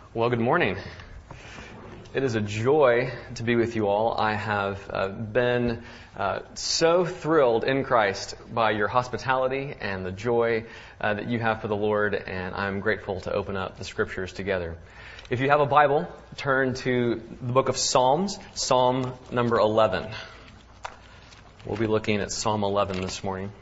Well, good morning. It is a joy to be with you all. I have been so thrilled in Christ by your hospitality and the joy that you have for the Lord, and I'm grateful to open up the Scriptures together. If you have a Bible, turn to the book of Psalms, Psalm number 11. We'll be looking at Psalm 11 this morning.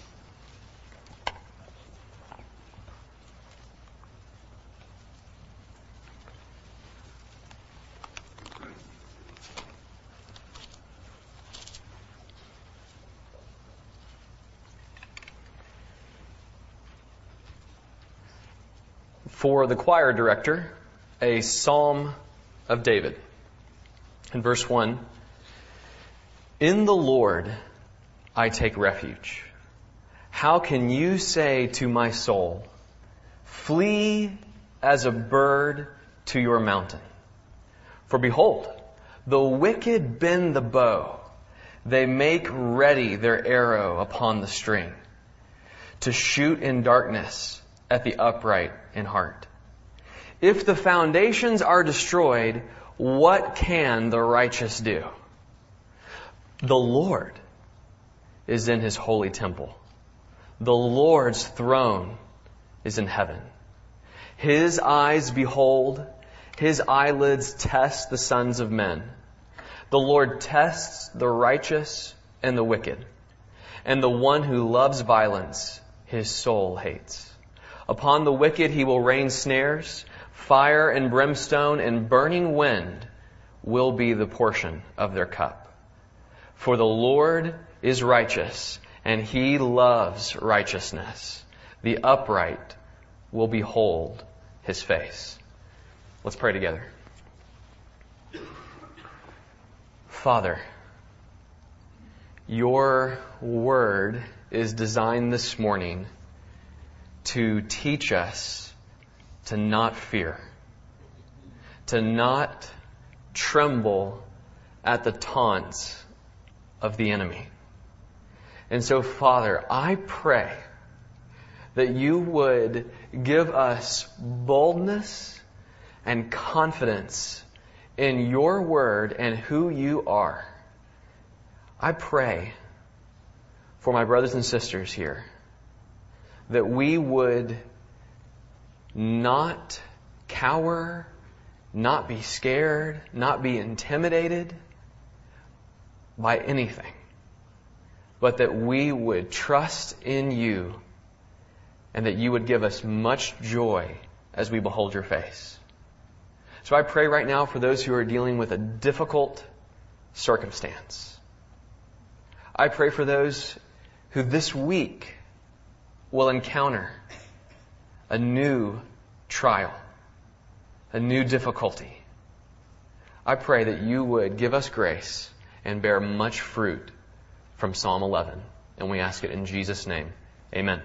For the choir director, a psalm of David. In verse 1, "In the Lord I take refuge. How can you say to my soul, flee as a bird to your mountain? For behold, the wicked bend the bow. They make ready their arrow upon the string, to shoot in darkness at the upright in heart. If the foundations are destroyed, what can the righteous do? The Lord is in His holy temple. The Lord's throne is in heaven. His eyes behold, His eyelids test the sons of men. The Lord tests the righteous and the wicked, and the one who loves violence, His soul hates. Upon the wicked He will rain snares. Fire and brimstone and burning wind will be the portion of their cup. For the Lord is righteous, and He loves righteousness. The upright will behold His face." Let's pray together. Father, your word is designed this morning to teach us to not fear, to not tremble at the taunts of the enemy. And so, Father, I pray that you would give us boldness and confidence in your word and who you are. I pray for my brothers and sisters here that we would not cower, not be scared, not be intimidated by anything, but that we would trust in you and that you would give us much joy as we behold your face. So I pray right now for those who are dealing with a difficult circumstance. I pray for those who this week will encounter a new trial, a new difficulty. I pray that you would give us grace and bear much fruit from Psalm 11. And we ask it in Jesus' name. Amen.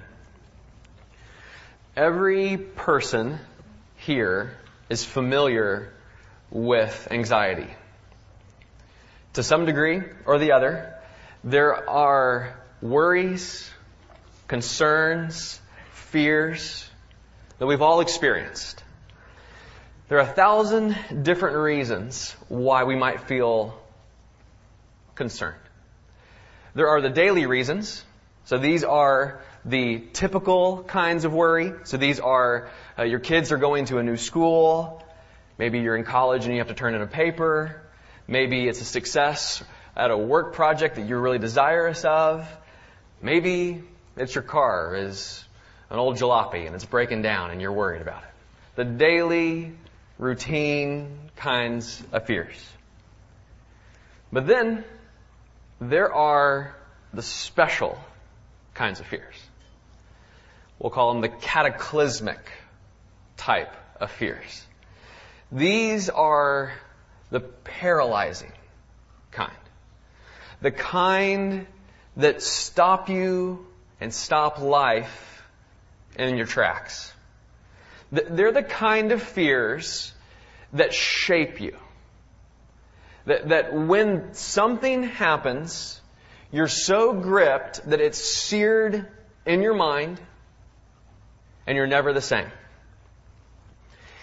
Every person here is familiar with anxiety. To some degree or the other, there are worries, concerns, fears that we've all experienced. There are 1,000 different reasons why we might feel concerned. There are the daily reasons. So these are the typical kinds of worry. So these are your kids are going to a new school. Maybe you're in college and you have to turn in a paper. Maybe it's a success at a work project that you're really desirous of. Maybe it's your car is an old jalopy and it's breaking down and you're worried about it. The daily, routine kinds of fears. But then there are the special kinds of fears. We'll call them the cataclysmic type of fears. These are the paralyzing kind. The kind that stop you and stop life in your tracks. They're the kind of fears that shape you. That when something happens, you're so gripped that it's seared in your mind and you're never the same.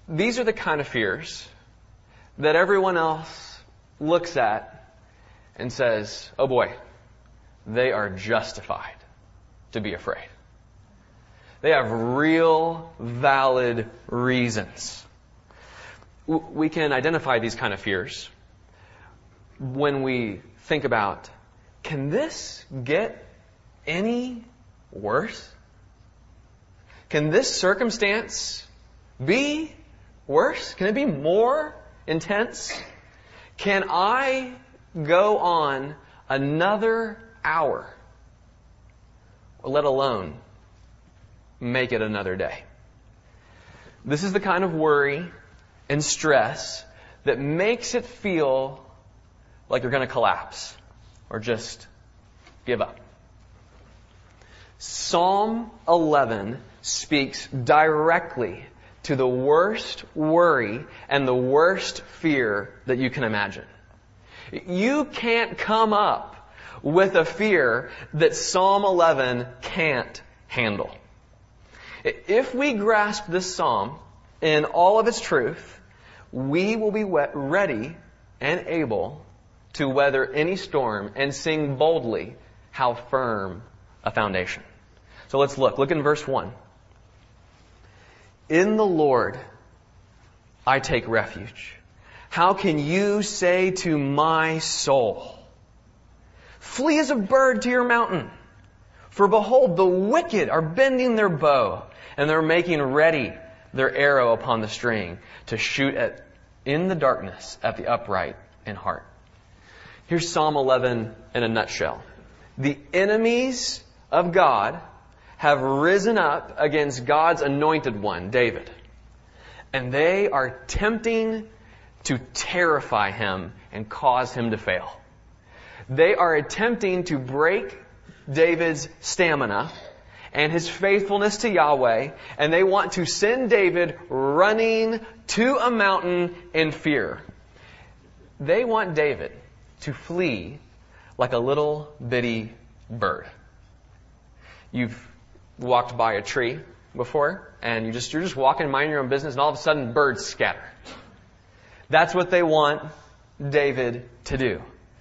These are the kind of fears that everyone else looks at and says, oh boy, they are justified to be afraid. They have real, valid reasons. We can identify these kind of fears when we think about, can this get any worse? Can this circumstance be worse? Can it be more intense? Can I go on another hour, or let alone make it another day? This is the kind of worry and stress that makes it feel like you're going to collapse or just give up. Psalm 11 speaks directly to the worst worry and the worst fear that you can imagine. You can't come up with a fear that Psalm 11 can't handle. If we grasp this psalm in all of its truth, we will be ready and able to weather any storm and sing boldly how firm a foundation. So let's look. Look in verse 1. In the Lord I take refuge. How can you say to my soul, flee as a bird to your mountain? For behold, the wicked are bending their bow, and they're making ready their arrow upon the string to shoot in the darkness at the upright in heart. Here's Psalm 11 in a nutshell. The enemies of God have risen up against God's anointed one, David. And they are tempting to terrify him and cause him to fail. They are attempting to break David's stamina and his faithfulness to Yahweh, and they want to send David running to a mountain in fear. They want David to flee like a little bitty bird. You've walked by a tree before, and you're just walking, minding your own business, and all of a sudden birds scatter. That's what they want David to do.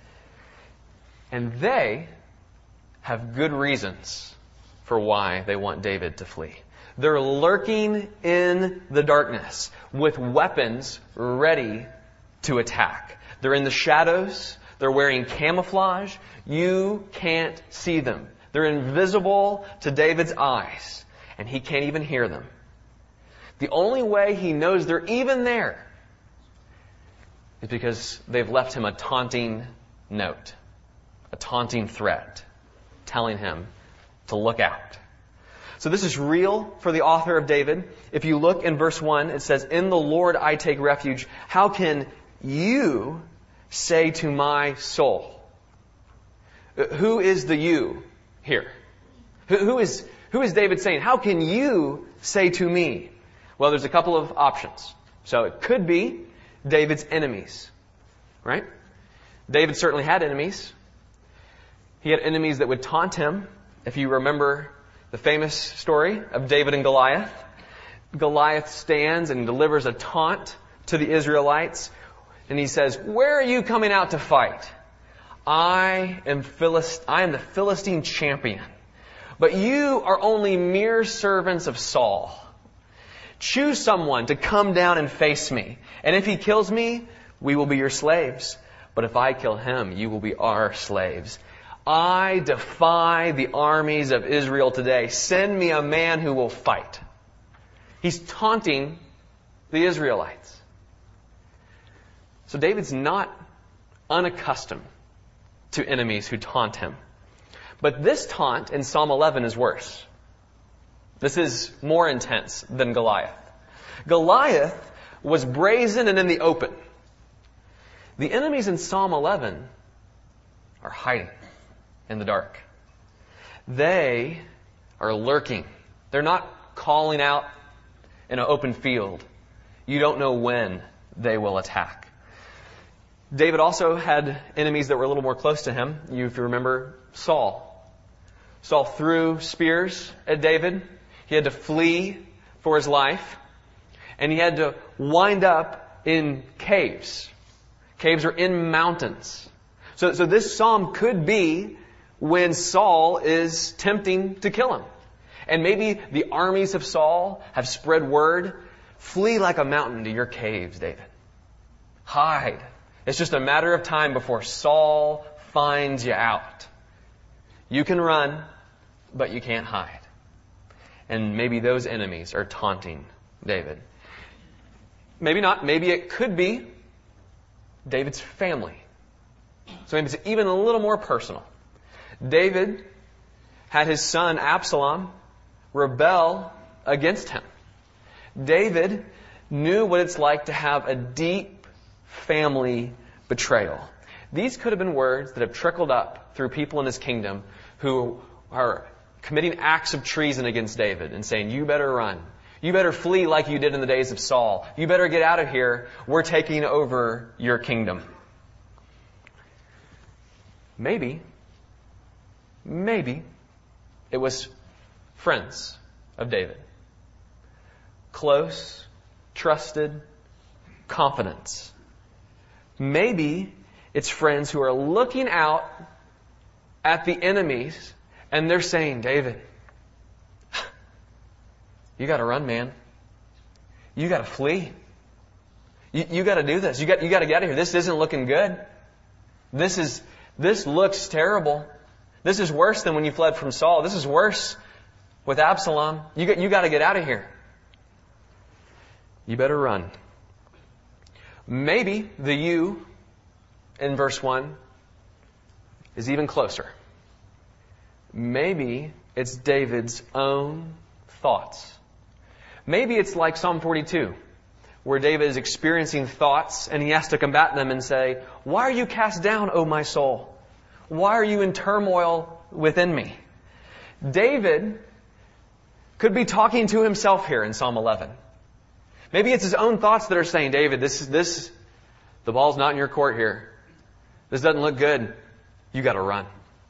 And they have good reasons for why they want David to flee. They're lurking in the darkness with weapons ready to attack. They're in the shadows. They're wearing camouflage. You can't see them. They're invisible to David's eyes, and he can't even hear them. The only way he knows they're even there is because they've left him a taunting note, a taunting threat, telling him to look out. So this is real for the author of David. If you look in verse 1, it says, in the Lord I take refuge. How can you say to my soul? Who is the you here? Who is David saying? How can you say to me? Well, there's a couple of options. So it could be David's enemies, right? David certainly had enemies. He had enemies that would taunt him. If you remember the famous story of David and Goliath, Goliath stands and delivers a taunt to the Israelites, and he says, where are you coming out to fight? I am the Philistine champion, but you are only mere servants of Saul. Choose someone to come down and face me, and if he kills me, we will be your slaves. But if I kill him, you will be our slaves. I defy the armies of Israel today. Send me a man who will fight. He's taunting the Israelites. So David's not unaccustomed to enemies who taunt him. But this taunt in Psalm 11 is worse. This is more intense than Goliath. Goliath was brazen and in the open. The enemies in Psalm 11 are hiding in the dark. They are lurking. They're not calling out in an open field. You don't know when they will attack. David also had enemies that were a little more close to him. If you remember Saul. Saul threw spears at David. He had to flee for his life. And he had to wind up in caves. Caves are in mountains. So this psalm could be when Saul is tempting to kill him. And maybe the armies of Saul have spread word, flee like a mountain to your caves, David. Hide. It's just a matter of time before Saul finds you out. You can run, but you can't hide. And maybe those enemies are taunting David. Maybe not. Maybe it could be David's family. So maybe it's even a little more personal. David had his son Absalom rebel against him. David knew what it's like to have a deep family betrayal. These could have been words that have trickled up through people in his kingdom who are committing acts of treason against David and saying, you better run. You better flee like you did in the days of Saul. You better get out of here. We're taking over your kingdom. Maybe it was friends of David. Close, trusted, confidence. Maybe it's friends who are looking out at the enemies and they're saying, David, you got to run, man. You got to flee. You got to do this. You got to get out of here. This isn't looking good. This looks terrible. This is worse than when you fled from Saul. This is worse with Absalom. You got to get out of here. You better run. Maybe the you in verse 1 is even closer. Maybe it's David's own thoughts. Maybe it's like Psalm 42, where David is experiencing thoughts and he has to combat them and say, why are you cast down, O my soul? Why are you in turmoil within me? David could be talking to himself here in Psalm 11. Maybe it's his own thoughts that are saying, David, the ball's not in your court here. This doesn't look good. You got to run.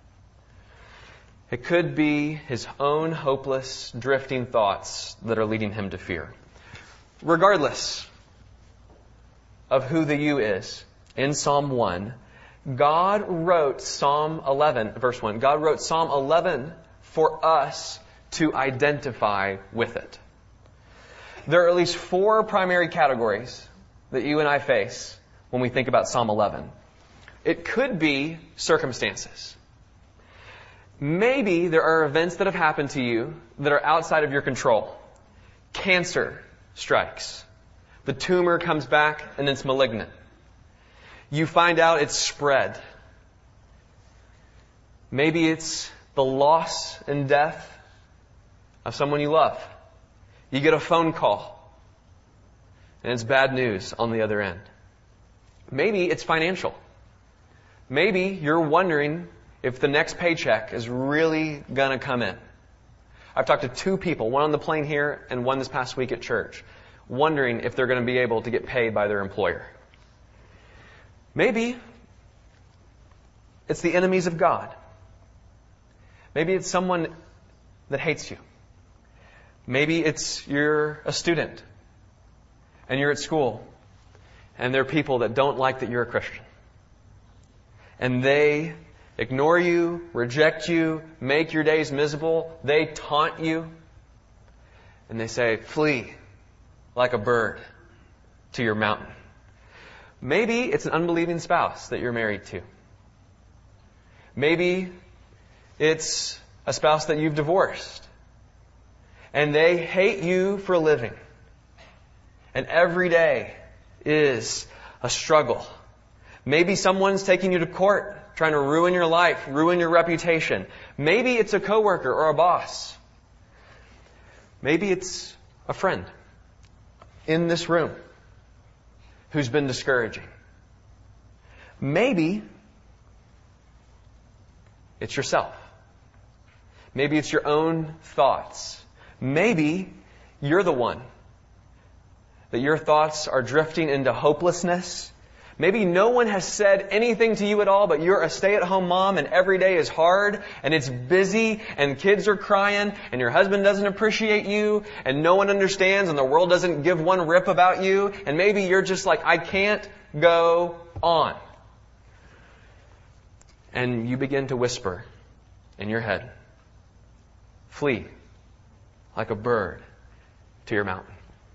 It could be his own hopeless, drifting thoughts that are leading him to fear. Regardless of who the you is, in Psalm 1, God wrote Psalm 11, verse 1, God wrote Psalm 11 for us to identify with it. There are at least 4 primary categories that you and I face when we think about Psalm 11. It could be circumstances. Maybe there are events that have happened to you that are outside of your control. Cancer strikes. The tumor comes back and it's malignant. You find out it's spread. Maybe it's the loss and death of someone you love. You get a phone call and it's bad news on the other end. Maybe it's financial. Maybe you're wondering if the next paycheck is really going to come in. I've talked to 2 people, one on the plane here and one this past week at church, wondering if they're going to be able to get paid by their employer. Maybe it's the enemies of God. Maybe it's someone that hates you. Maybe you're a student and you're at school and there are people that don't like that you're a Christian. And they ignore you, reject you, make your days miserable. They taunt you. And they say, flee like a bird to your mountain. Maybe it's an unbelieving spouse that you're married to. Maybe it's a spouse that you've divorced. And they hate you for a living. And every day is a struggle. Maybe someone's taking you to court, trying to ruin your life, ruin your reputation. Maybe it's a coworker or a boss. Maybe it's a friend in this room who's been discouraging. Maybe it's yourself. Maybe it's your own thoughts. Maybe you're the one that your thoughts are drifting into hopelessness. Maybe no one has said anything to you at all, but you're a stay-at-home mom and every day is hard and it's busy and kids are crying and your husband doesn't appreciate you and no one understands and the world doesn't give one rip about you. And maybe you're just like, I can't go on. And you begin to whisper in your head, flee like a bird to your mountain.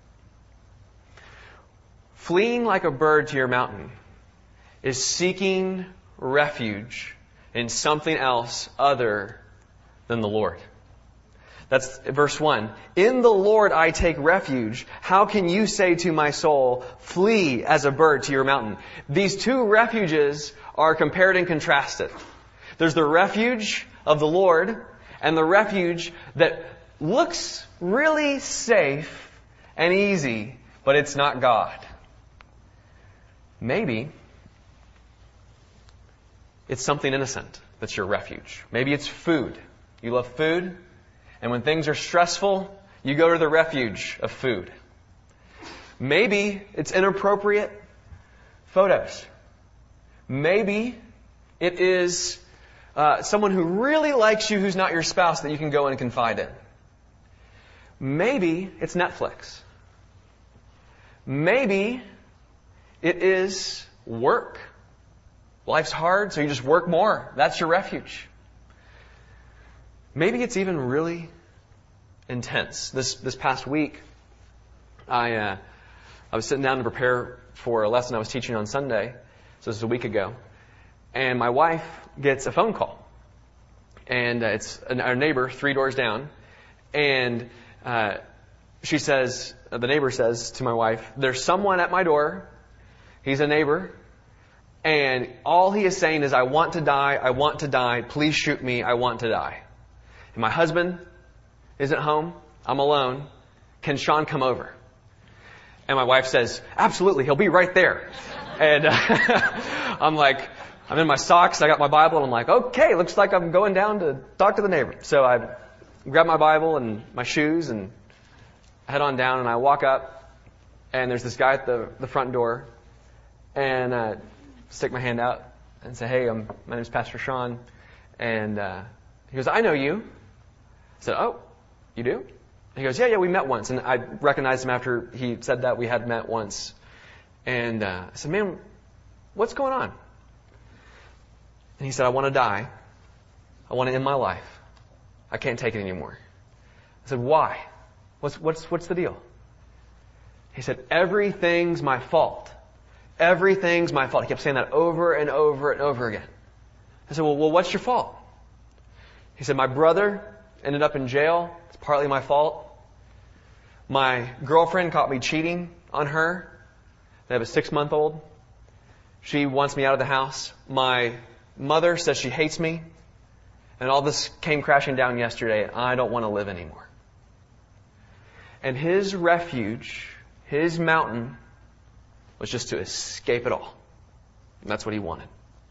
Fleeing like a bird to your mountain is seeking refuge in something else other than the Lord. That's verse 1. In the Lord I take refuge. How can you say to my soul, flee as a bird to your mountain? These two refuges are compared and contrasted. There's the refuge of the Lord and the refuge that looks really safe and easy, but it's not God. Maybe it's something innocent that's your refuge. Maybe it's food. You love food, and when things are stressful, you go to the refuge of food. Maybe it's inappropriate photos. Maybe it is someone who really likes you who's not your spouse that you can go in and confide in. Maybe it's Netflix. Maybe it is work. Life's hard, so you just work more. That's your refuge. Maybe it's even really intense. This past week, I was sitting down to prepare for a lesson I was teaching on Sunday. So this is a week ago. And my wife gets a phone call. And it's our neighbor 3 doors down. And she says, the neighbor says to my wife, there's someone at my door. He's a neighbor, and all he is saying is, I want to die, please shoot me, I want to die. And my husband isn't home, I'm alone, can Sean come over? And my wife says, absolutely, he'll be right there. And I'm in my socks, I got my Bible, and I'm like, okay, looks like I'm going down to talk to the neighbor. So I grab my Bible and my shoes and head on down, and I walk up, and there's this guy at the front door. And stick my hand out and say, hey, my name's Pastor Sean. And he goes, I know you. I said, oh, you do? And he goes, yeah, we met once. And I recognized him after he said that we had met once. And I said, man, what's going on? And he said, I want to die. I want to end my life. I can't take it anymore. I said, why? What's the deal? He said, everything's my fault. Everything's my fault. He kept saying that over and over and over again. I said, well, what's your fault? He said, my brother ended up in jail. It's partly my fault. My girlfriend caught me cheating on her. They have a 6-month-old. She wants me out of the house. My mother says she hates me. And all this came crashing down yesterday. I don't want to live anymore. And his refuge, his mountain, was just to escape it all. And that's what he wanted.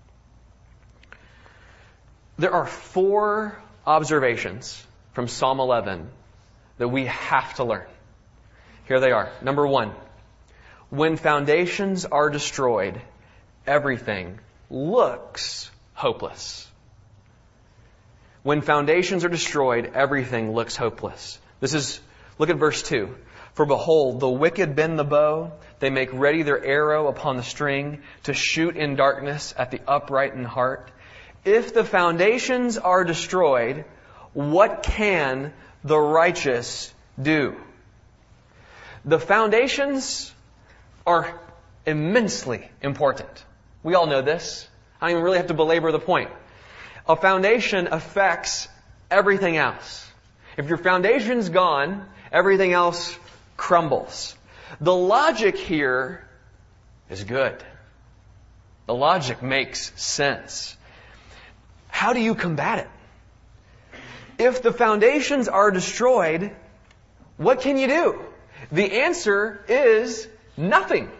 There are 4 observations from Psalm 11 that we have to learn. Here they are. Number 1, when foundations are destroyed, everything looks hopeless. When foundations are destroyed, everything looks hopeless. Look at verse 2. For behold, the wicked bend the bow. They make ready their arrow upon the string to shoot in darkness at the upright in heart. If the foundations are destroyed, what can the righteous do? The foundations are immensely important. We all know this. I don't even really have to belabor the point. A foundation affects everything else. If your foundation's gone, everything else crumbles. The logic here is good. The logic makes sense. How do you combat it? If the foundations are destroyed, what can you do? The answer is nothing.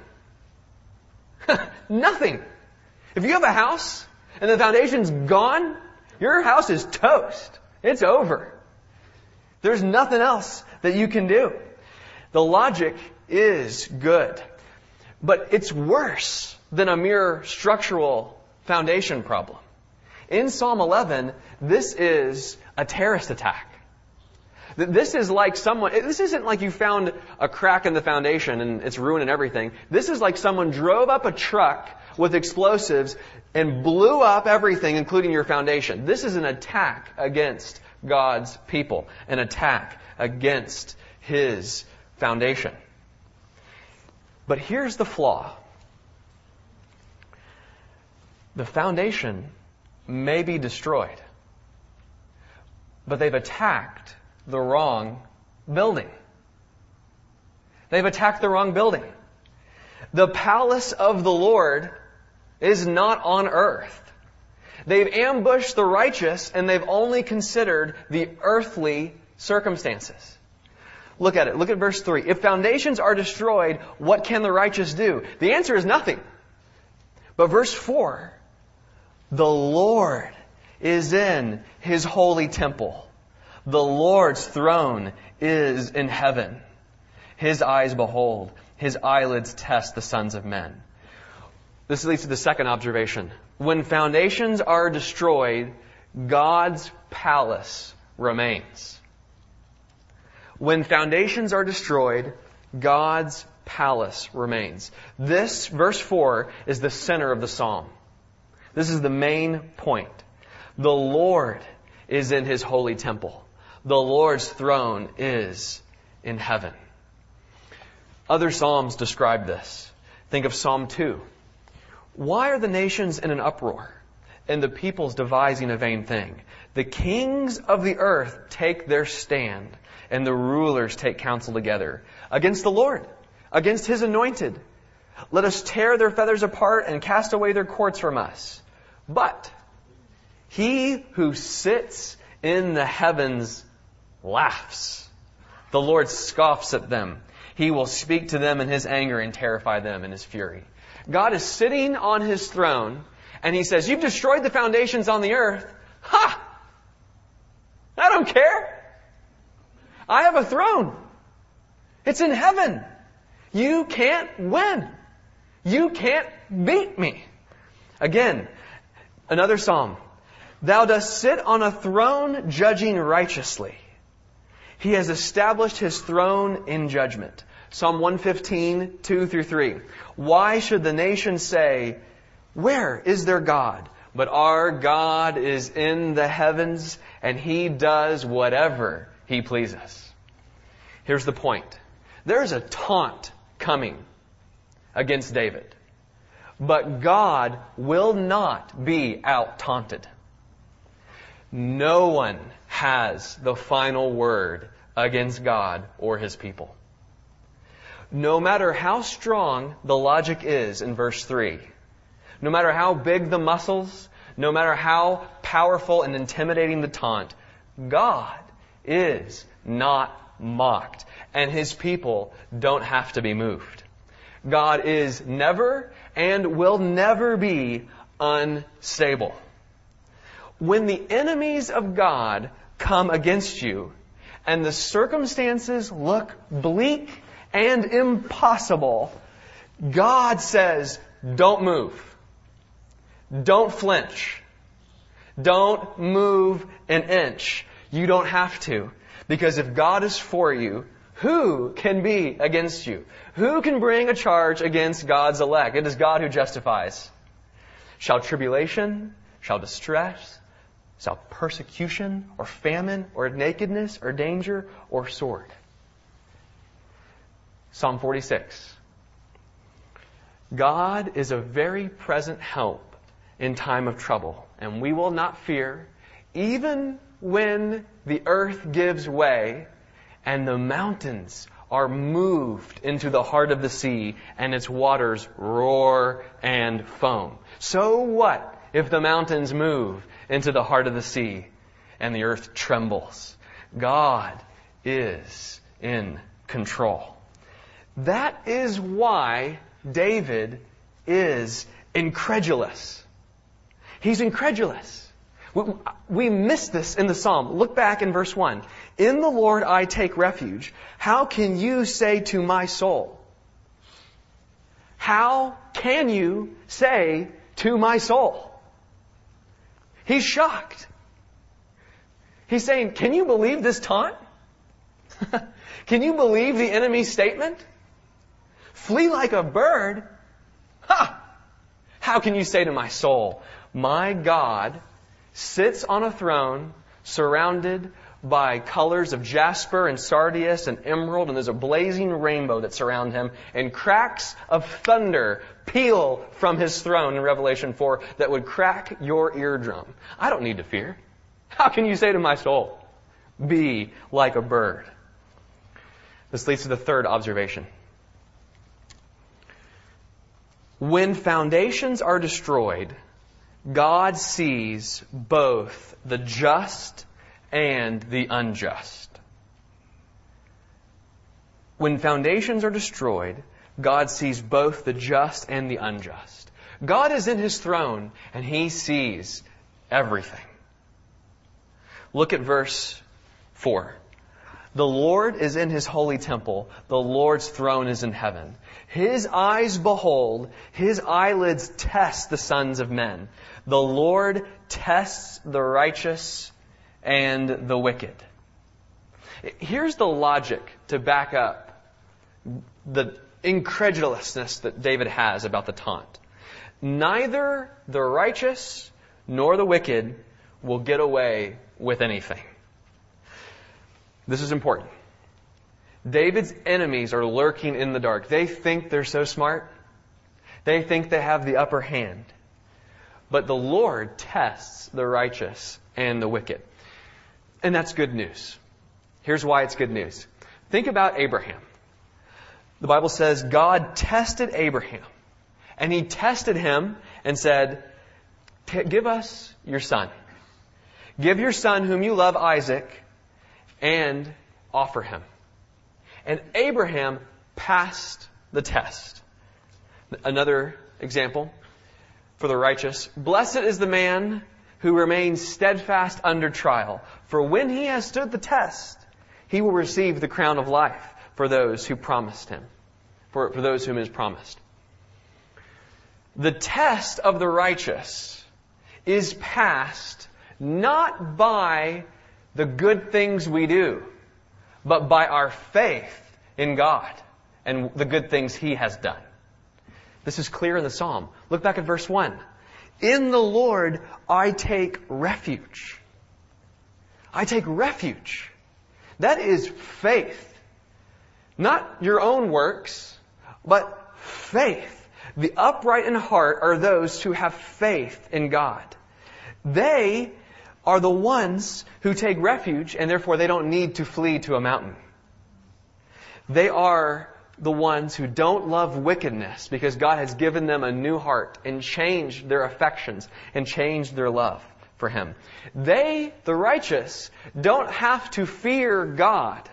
Nothing. If you have a house and the foundation's gone, your house is toast. It's over. There's nothing else that you can do. The logic is good. But it's worse than a mere structural foundation problem. In Psalm 11, this is a terrorist attack. This is like this isn't like you found a crack in the foundation and it's ruining everything. This is like someone drove up a truck with explosives and blew up everything, including your foundation. This is an attack against God's people, an attack against His foundation. But here's the flaw. The foundation may be destroyed, but they've attacked the wrong building. They've attacked the wrong building. The palace of the Lord is not on earth. They've ambushed the righteous and they've only considered the earthly circumstances. Look at it. Look at verse 3. If foundations are destroyed, what can the righteous do? The answer is nothing. But verse 4, the Lord is in His holy temple. The Lord's throne is in heaven. His eyes behold. His eyelids test the sons of men. This leads to the second observation. When foundations are destroyed, God's palace remains. When foundations are destroyed, God's palace remains. This, verse 4, is the center of the psalm. This is the main point. The Lord is in His holy temple. The Lord's throne is in heaven. Other psalms describe this. Think of Psalm 2. Why are the nations in an uproar, and the peoples devising a vain thing? The kings of the earth take their stand, and the rulers take counsel together against the Lord, against His anointed. Let us tear their feathers apart and cast away their cords from us. But He who sits in the heavens laughs. The Lord scoffs at them. He will speak to them in His anger and terrify them in His fury. God is sitting on His throne, and He says, you've destroyed the foundations on the earth. Ha! I don't care. I have a throne. It's in heaven. You can't win. You can't beat me. Again, another psalm. Thou dost sit on a throne judging righteously. He has established His throne in judgment. Psalm 115, 2 through 3. Why should the nations say, where is their God? But our God is in the heavens, and He does whatever He pleases. Here's the point. There's a taunt coming against David. But God will not be out-taunted. No one has the final word against God or His people. No matter how strong the logic is in verse 3, no matter how big the muscles, no matter how powerful and intimidating the taunt, God is not mocked, and His people don't have to be moved. God is never and will never be unstable. When the enemies of God come against you and the circumstances look bleak and impossible, God says, don't move. Don't flinch. Don't move an inch. You don't have to. Because if God is for you, who can be against you? Who can bring a charge against God's elect? It is God who justifies. Shall tribulation, shall distress, shall persecution, or famine, or nakedness, or danger, or sword? Psalm 46. God is a very present help in time of trouble, and we will not fear, even when the earth gives way and the mountains are moved into the heart of the sea and its waters roar and foam. So what if the mountains move into the heart of the sea and the earth trembles? God is in control. That is why David is incredulous. He's incredulous. We miss this in the psalm. Look back in verse 1. In the Lord I take refuge. How can you say to my soul? how can you say to my soul? He's shocked. He's saying, can you believe this taunt? Can you believe the enemy's statement? Flee like a bird? Ha! How can you say to my soul, my God sits on a throne surrounded by colors of jasper and sardius and emerald, and there's a blazing rainbow that surrounds him, and cracks of thunder peal from his throne in Revelation 4 that would crack your eardrum. I don't need to fear. How can you say to my soul, be like a bird? This leads to the third observation. When foundations are destroyed, God sees both the just and the unjust. When foundations are destroyed, God sees both the just and the unjust. God is in His throne and He sees everything. Look at verse 4. The Lord is in His holy temple. The Lord's throne is in heaven. His eyes behold, His eyelids test the sons of men. The Lord tests the righteous and the wicked. Here's the logic to back up the incredulousness that David has about the taunt. Neither the righteous nor the wicked will get away with anything. This is important. David's enemies are lurking in the dark. They think they're so smart. They think they have the upper hand. But the Lord tests the righteous and the wicked. And that's good news. Here's why it's good news. Think about Abraham. The Bible says God tested Abraham. And He tested him and said, give us your son. Give your son whom you love, Isaac, and offer him. And Abraham passed the test. Another example for the righteous. Blessed is the man who remains steadfast under trial. For when he has stood the test, he will receive the crown of life for those who promised him. For those whom it is promised. The test of the righteous is passed not by the good things we do, but by our faith in God and the good things He has done. This is clear in the Psalm. Look back at verse 1. In the Lord I take refuge. I take refuge. That is faith. Not your own works, but faith. The upright in heart are those who have faith in God. They are the ones who take refuge, and therefore they don't need to flee to a mountain. They are the ones who don't love wickedness because God has given them a new heart and changed their affections and changed their love for Him. They, the righteous, don't have to fear God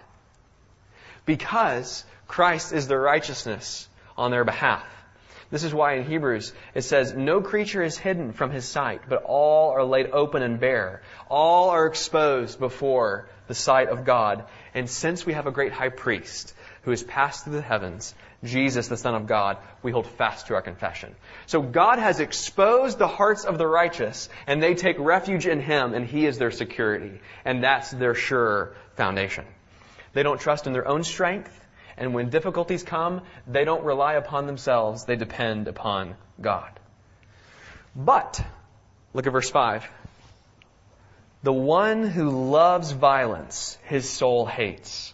because Christ is their righteousness on their behalf. This is why in Hebrews it says, no creature is hidden from His sight, but all are laid open and bare. All are exposed before the sight of God. And since we have a great high priest who has passed through the heavens, Jesus, the Son of God, we hold fast to our confession. So God has exposed the hearts of the righteous, and they take refuge in Him, and He is their security. And that's their sure foundation. They don't trust in their own strength. And when difficulties come, they don't rely upon themselves. They depend upon God. But, look at verse 5. The one who loves violence, his soul hates.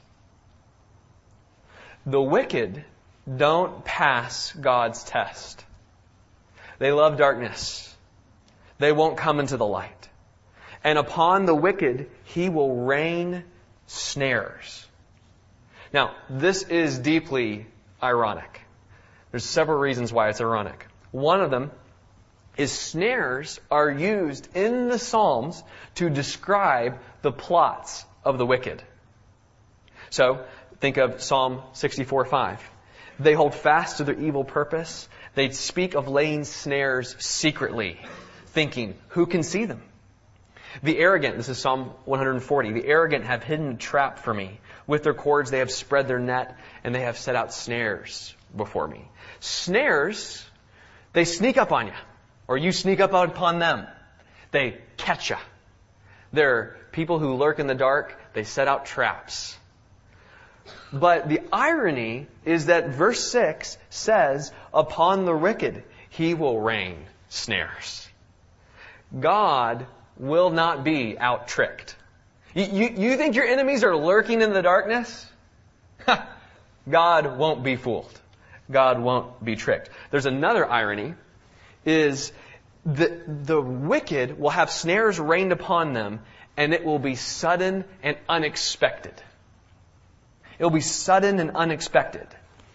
The wicked don't pass God's test. They love darkness. They won't come into the light. And upon the wicked, He will rain snares. Now, this is deeply ironic. There's several reasons why it's ironic. One of them is snares are used in the Psalms to describe the plots of the wicked. So, think of Psalm 64:5. They hold fast to their evil purpose. They speak of laying snares secretly, thinking, who can see them? The arrogant, this is Psalm 140, the arrogant have hidden a trap for me. With their cords they have spread their net, and they have set out snares before me. Snares, they sneak up on you, or you sneak up upon them. They catch you. They're people who lurk in the dark. They set out traps. But the irony is that verse 6 says, upon the wicked he will rain snares. God will not be out-tricked. You think your enemies are lurking in the darkness? God won't be fooled. God won't be tricked. There's another irony, is the wicked will have snares rained upon them, and it will be sudden and unexpected. It will be sudden and unexpected.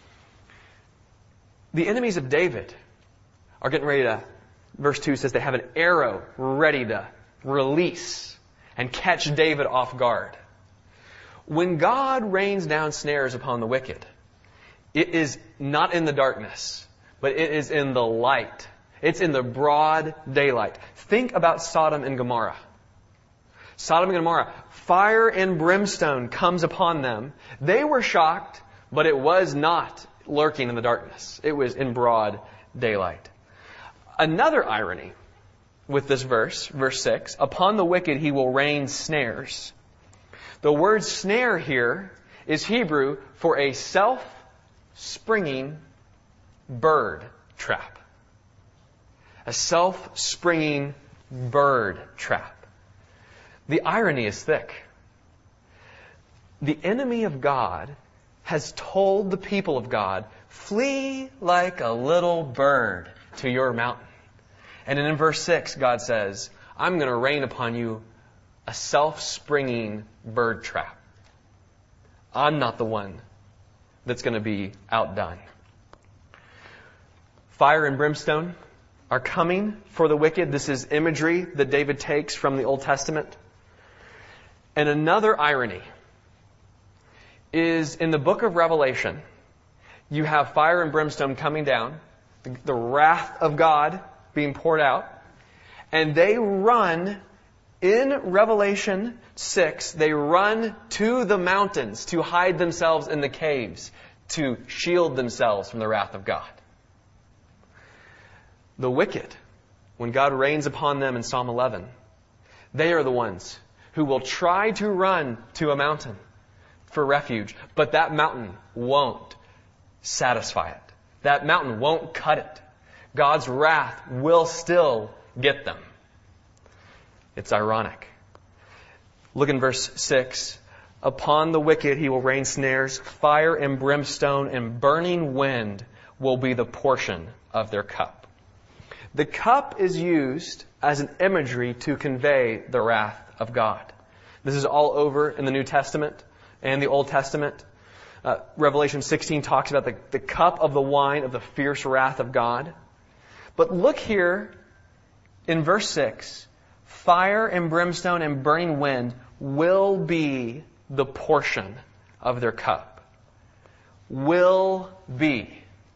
The enemies of David are getting ready to, verse 2 says they have an arrow ready to release and catch David off guard. When God rains down snares upon the wicked, it is not in the darkness, but it is in the light. It's in the broad daylight. Think about Sodom and Gomorrah. Sodom and Gomorrah, fire and brimstone comes upon them. They were shocked, but it was not lurking in the darkness. It was in broad daylight. Another irony with this verse, verse 6, upon the wicked he will rain snares. The word snare here is Hebrew for a self-springing bird trap. A self-springing bird trap. The irony is thick. The enemy of God has told the people of God, flee like a little bird to your mountain. And in verse 6, God says, I'm going to rain upon you a self-springing bird trap. I'm not the one that's going to be outdone. Fire and brimstone are coming for the wicked. This is imagery that David takes from the Old Testament. And another irony is in the book of Revelation, you have fire and brimstone coming down, the wrath of God being poured out, and they run, in Revelation 6, they run to the mountains to hide themselves in the caves, to shield themselves from the wrath of God. The wicked, when God rains upon them in Psalm 11, they are the ones who will try to run to a mountain for refuge, but that mountain won't satisfy it. That mountain won't cut it. God's wrath will still get them. It's ironic. Look in verse 6. Upon the wicked he will rain snares, fire and brimstone and burning wind will be the portion of their cup. The cup is used as an imagery to convey the wrath of God. This is all over in the New Testament and the Old Testament. Revelation 16 talks about the cup of the wine of the fierce wrath of God. But look here in verse 6. Fire and brimstone and burning wind will be the portion of their cup. Will be.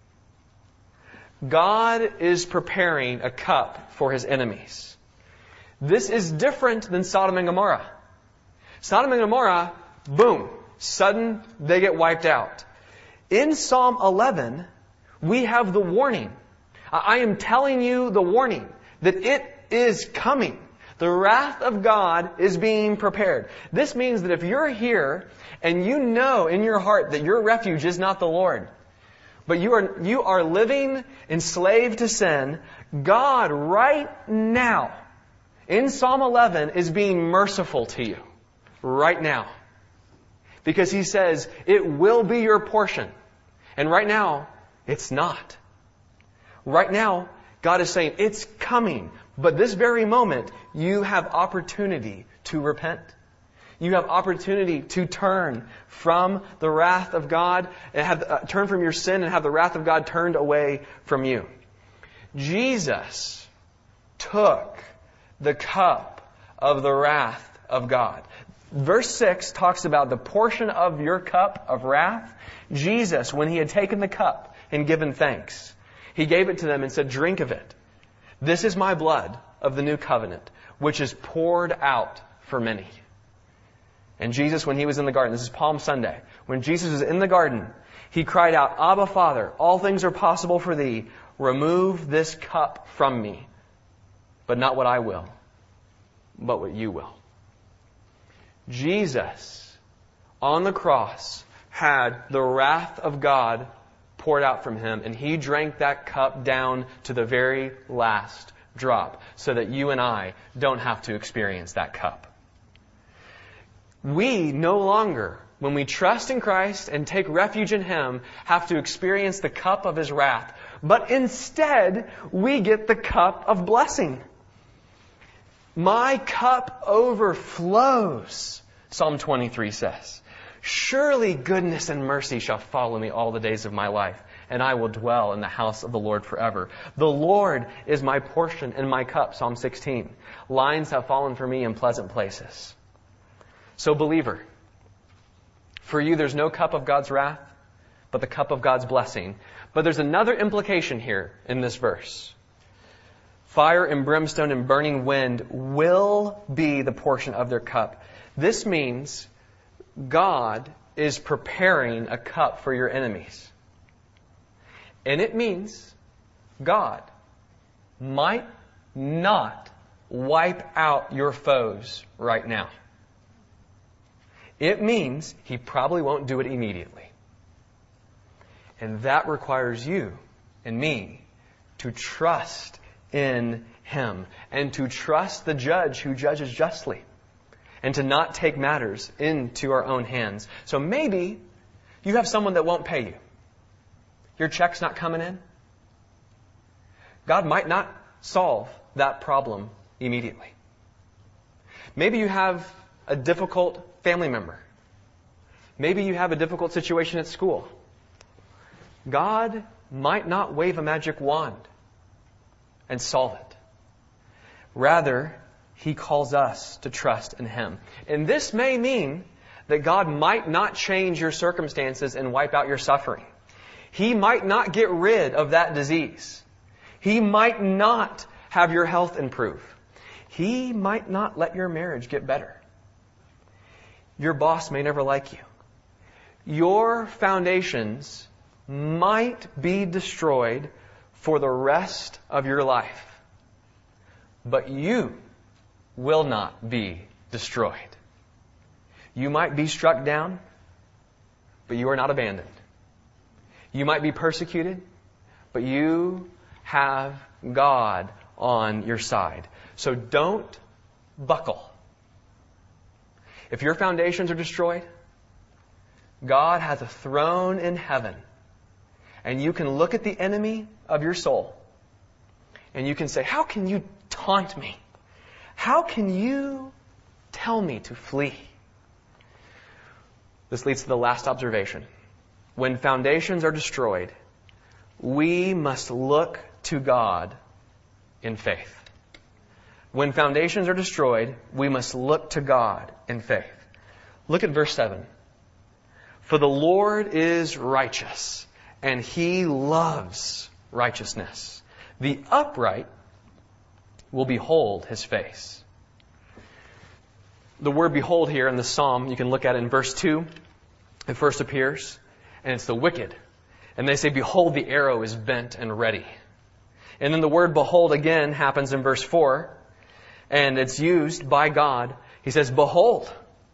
God is preparing a cup for His enemies. This is different than Sodom and Gomorrah. Sodom and Gomorrah, boom, sudden, they get wiped out. In Psalm 11, we have the warning. I am telling you the warning that it is coming. The wrath of God is being prepared. This means that if you're here and you know in your heart that your refuge is not the Lord, but you are living enslaved to sin, God right now in Psalm 11 is being merciful to you. Right now. Because He says, it will be your portion. And right now, it's not. Right now, God is saying, it's coming. But this very moment, you have opportunity to repent. You have opportunity to turn from the wrath of God, and turn from your sin and have the wrath of God turned away from you. Jesus took the cup of the wrath of God. Verse 6 talks about the portion of your cup of wrath. Jesus, when He had taken the cup and given thanks, He gave it to them and said, drink of it. This is my blood of the new covenant, which is poured out for many. And Jesus, when He was in the garden, this is Palm Sunday, when Jesus was in the garden, He cried out, Abba, Father, all things are possible for thee. Remove this cup from me, but not what I will, but what you will. Jesus, on the cross, had the wrath of God poured out from him, and he drank that cup down to the very last drop so that you and I don't have to experience that cup. We no longer, when we trust in Christ and take refuge in Him, have to experience the cup of His wrath, but instead we get the cup of blessing. My cup overflows, Psalm 23 says. Surely goodness and mercy shall follow me all the days of my life, and I will dwell in the house of the Lord forever. The Lord is my portion and my cup, Psalm 16. Lines have fallen for me in pleasant places. So believer, for you there's no cup of God's wrath, but the cup of God's blessing. But there's another implication here in this verse. Fire and brimstone and burning wind will be the portion of their cup. This means God is preparing a cup for your enemies. And it means God might not wipe out your foes right now. It means He probably won't do it immediately. And that requires you and me to trust in Him and to trust the judge who judges justly and to not take matters into our own hands. So maybe you have someone that won't pay you. Your check's not coming in. God might not solve that problem immediately. Maybe you have a difficult family member. Maybe you have a difficult situation at school. God might not wave a magic wand and solve it. Rather, He calls us to trust in Him. And this may mean that God might not change your circumstances and wipe out your suffering. He might not get rid of that disease. He might not have your health improve. He might not let your marriage get better. Your boss may never like you. Your foundations might be destroyed for the rest of your life. But you will not be destroyed. You might be struck down, but you are not abandoned. You might be persecuted, but you have God on your side. So don't buckle. If your foundations are destroyed, God has a throne in heaven. And you can look at the enemy of your soul and you can say, how can you taunt me? How can you tell me to flee? This leads to the last observation. When foundations are destroyed, we must look to God in faith. When foundations are destroyed, we must look to God in faith. Look at verse 7. For the Lord is righteous, and He loves righteousness. The upright will behold His face. The word behold here in the psalm, you can look at it in verse 2. It first appears, and it's the wicked. And they say, behold, the arrow is bent and ready. And then the word behold again happens in verse 4, and it's used by God. He says, behold,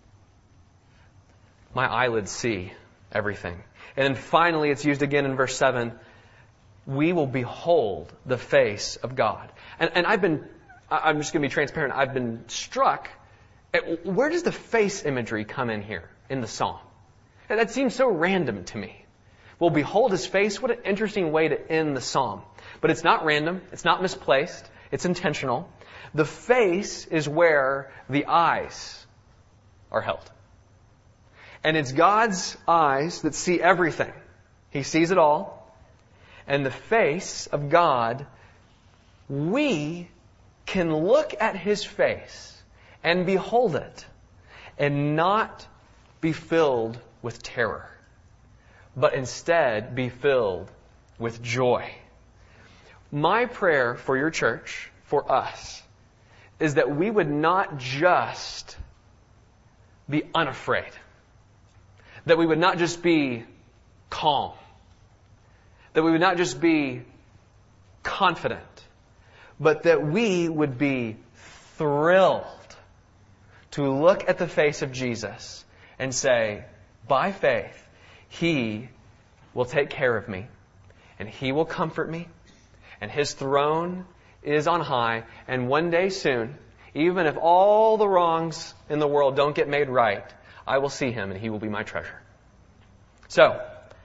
my eyelids see everything. And then finally it's used again in verse 7, we will behold the face of God. And I'm just going to be transparent, I've been struck at where does the face imagery come in here in the psalm? And that seems so random to me. We'll behold His face. What an interesting way to end the psalm. But it's not random. It's not misplaced. It's intentional. The face is where the eyes are held. And it's God's eyes that see everything. He sees it all. And the face of God, we can look at His face and behold it and not be filled with terror, but instead be filled with joy. My prayer for your church, for us, is that we would not just be unafraid. That we would not just be calm. That we would not just be confident, but that we would be thrilled to look at the face of Jesus and say, by faith, He will take care of me, and He will comfort me, and His throne is on high, and one day soon, even if all the wrongs in the world don't get made right, I will see Him, and He will be my treasure. So,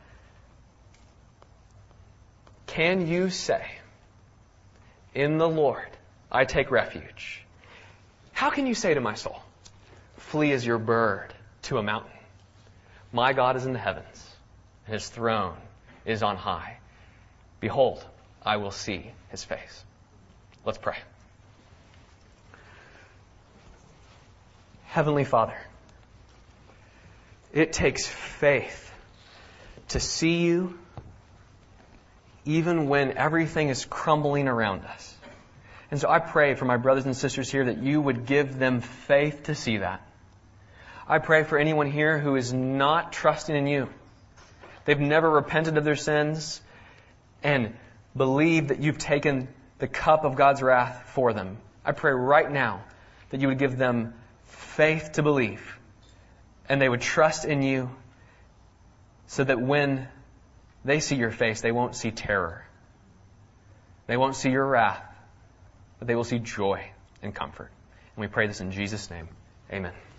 can you say, in the Lord I take refuge? How can you say to my soul, flee as your bird to a mountain? My God is in the heavens, and His throne is on high. Behold, I will see His face. Let's pray. Heavenly Father, it takes faith to see You even when everything is crumbling around us. And so I pray for my brothers and sisters here that You would give them faith to see that. I pray for anyone here who is not trusting in You. They've never repented of their sins and believe that You've taken the cup of God's wrath for them. I pray right now that You would give them faith to believe, and they would trust in You so that when they see Your face, they won't see terror. They won't see Your wrath, but they will see joy and comfort. And we pray this in Jesus' name. Amen.